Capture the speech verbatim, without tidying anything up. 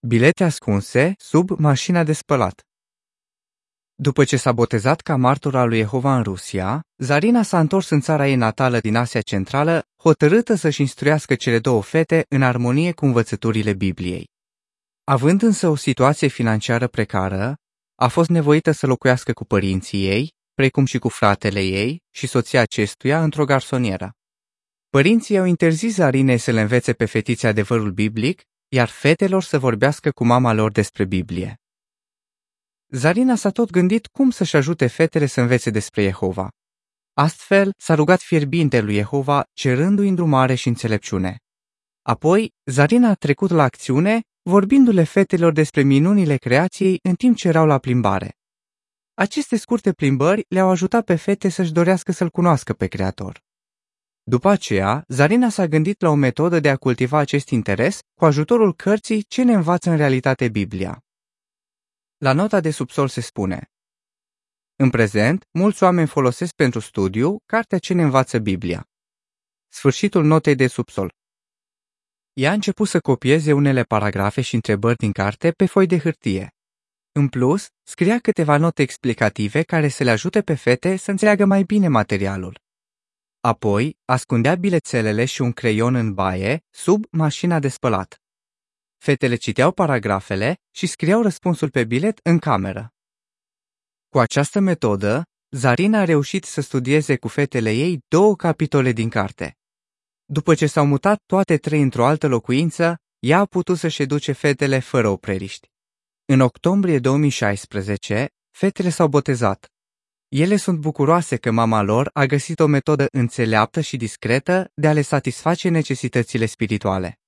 Bilete ascunse sub mașina de spălat. După ce s-a botezat ca martor al lui Jehova în Rusia, Zarina s-a întors în țara ei natală din Asia Centrală, hotărâtă să-și instruiască cele două fete în armonie cu învățăturile Bibliei. Având însă o situație financiară precară, a fost nevoită să locuiască cu părinții ei, precum și cu fratele ei și soția acestuia într-o garsonieră. Părinții au interzis Zarinei să le învețe pe fetițe adevărul biblic, iar fetelor să vorbească cu mama lor despre Biblie. Zarina s-a tot gândit cum să-și ajute fetele să învețe despre Jehova. Astfel, s-a rugat fierbinte lui Jehova, cerându-i îndrumare și înțelepciune. Apoi, Zarina a trecut la acțiune, vorbindu-le fetelor despre minunile creației în timp ce erau la plimbare. Aceste scurte plimbări le-au ajutat pe fete să-și dorească să-L cunoască pe Creator. După aceea, Zarina s-a gândit la o metodă de a cultiva acest interes cu ajutorul cărții Ce ne învață în realitate Biblia. La nota de subsol se spune: în prezent, mulți oameni folosesc pentru studiu cartea Ce ne învață Biblia. Sfârșitul notei de subsol. Ea a început să copieze unele paragrafe și întrebări din carte pe foi de hârtie. În plus, scria câteva note explicative care să le ajute pe fete să înțeleagă mai bine materialul. Apoi, ascundea bilețelele și un creion în baie, sub mașina de spălat. Fetele citeau paragrafele și scriau răspunsul pe bilet în cameră. Cu această metodă, Zarina a reușit să studieze cu fetele ei două capitole din carte. După ce s-au mutat toate trei într-o altă locuință, ea a putut să-și educe fetele fără opreliști. În octombrie două mii șaisprezece, fetele s-au botezat. Ele sunt bucuroase că mama lor a găsit o metodă înțeleaptă și discretă de a le satisface necesitățile spirituale.